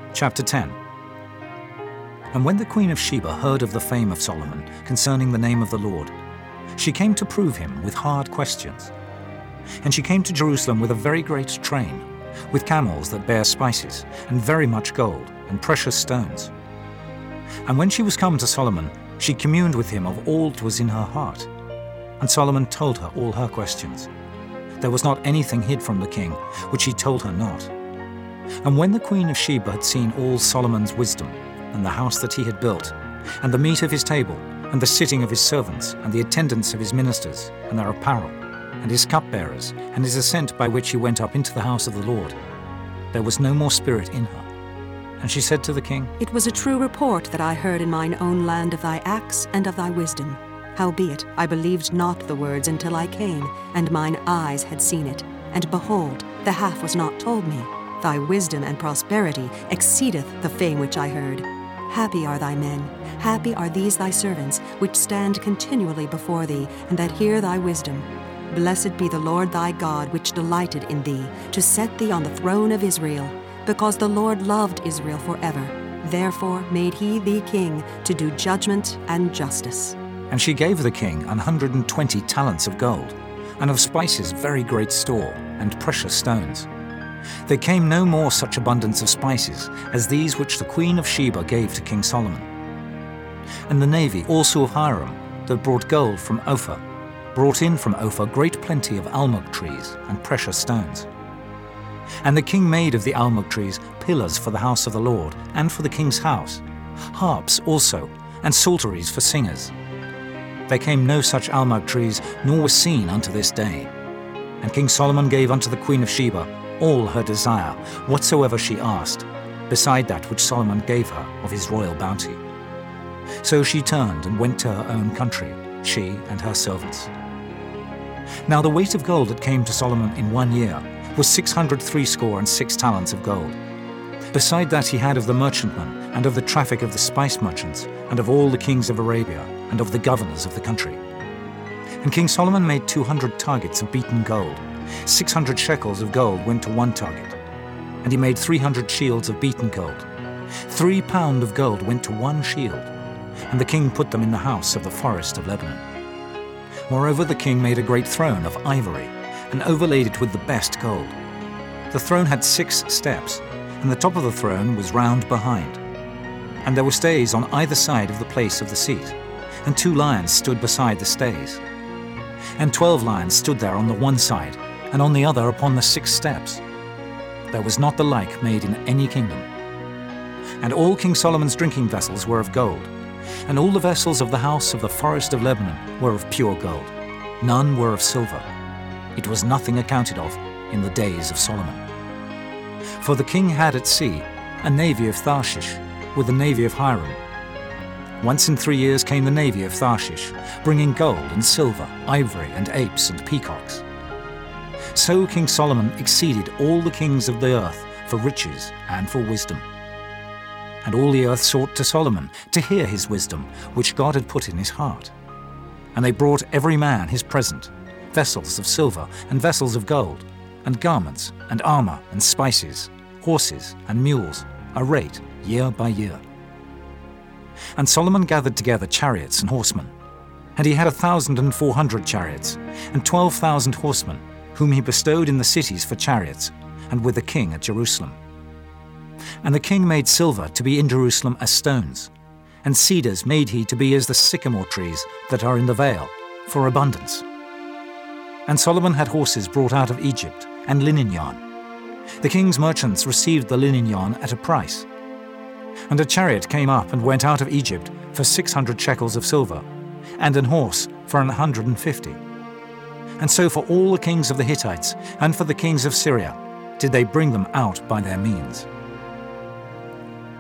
Chapter 10. And when the queen of Sheba heard of the fame of Solomon concerning the name of the Lord, she came to prove him with hard questions. And she came to Jerusalem with a very great train, with camels that bear spices, and very much gold, and precious stones. And when she was come to Solomon, she communed with him of all that was in her heart. And Solomon told her all her questions. There was not anything hid from the king, which he told her not. And when the queen of Sheba had seen all Solomon's wisdom, and the house that he had built, and the meat of his table, and the sitting of his servants, and the attendance of his ministers, and their apparel, and his cupbearers, and his ascent by which he went up into the house of the Lord, there was no more spirit in her. And she said to the king, It was a true report that I heard in mine own land of thy acts and of thy wisdom. Howbeit, I believed not the words until I came, and mine eyes had seen it. And behold, the half was not told me. Thy wisdom and prosperity exceedeth the fame which I heard. Happy are thy men, happy are these thy servants, which stand continually before thee, and that hear thy wisdom. Blessed be the Lord thy God, which delighted in thee, to set thee on the throne of Israel, because the Lord loved Israel forever. Therefore made he thee king, to do judgment and justice. And she gave the king 120 talents of gold, and of spices very great store, and precious stones. There came no more such abundance of spices as these which the queen of Sheba gave to King Solomon. And the navy also of Hiram, that brought gold from Ophir, brought in from Ophir great plenty of almug trees and precious stones. And the king made of the almug trees pillars for the house of the Lord, and for the king's house, harps also, and psalteries for singers. There came no such almug trees, nor was seen unto this day. And King Solomon gave unto the queen of Sheba all her desire, whatsoever she asked, beside that which Solomon gave her of his royal bounty. So she turned and went to her own country, she and her servants. Now the weight of gold that came to Solomon in 1 year was 666 talents of gold. Beside that he had of the merchantmen, and of the traffic of the spice merchants, and of all the kings of Arabia, and of the governors of the country. And King Solomon made 200 targets of beaten gold. 600 shekels of gold went to one target. And he made 300 shields of beaten gold. 3 pound of gold went to one shield. And the king put them in the house of the forest of Lebanon. Moreover, the king made a great throne of ivory, and overlaid it with the best gold. The throne had 6 steps, and the top of the throne was round behind. And there were stays on either side of the place of the seat, and 2 lions stood beside the stays. And 12 lions stood there on the one side, and on the other upon the 6 steps. There was not the like made in any kingdom. And all King Solomon's drinking vessels were of gold, and all the vessels of the house of the forest of Lebanon were of pure gold. None were of silver. It was nothing accounted of in the days of Solomon. For the king had at sea a navy of Tarshish, with the navy of Hiram. Once in 3 years came the navy of Tarshish, bringing gold and silver, ivory and apes and peacocks. So King Solomon exceeded all the kings of the earth for riches and for wisdom. And all the earth sought to Solomon to hear his wisdom, which God had put in his heart. And they brought every man his present, vessels of silver and vessels of gold, and garments and armor and spices, horses and mules, a rate year by year. And Solomon gathered together chariots and horsemen. And he had 1,400 chariots, and 12,000 horsemen, whom he bestowed in the cities for chariots, and with the king at Jerusalem. And the king made silver to be in Jerusalem as stones, and cedars made he to be as the sycamore trees that are in the vale, for abundance. And Solomon had horses brought out of Egypt, and linen yarn. The king's merchants received the linen yarn at a price. And a chariot came up and went out of Egypt for 600 shekels of silver, and an horse for 150. And so for all the kings of the Hittites, and for the kings of Syria, did they bring them out by their means.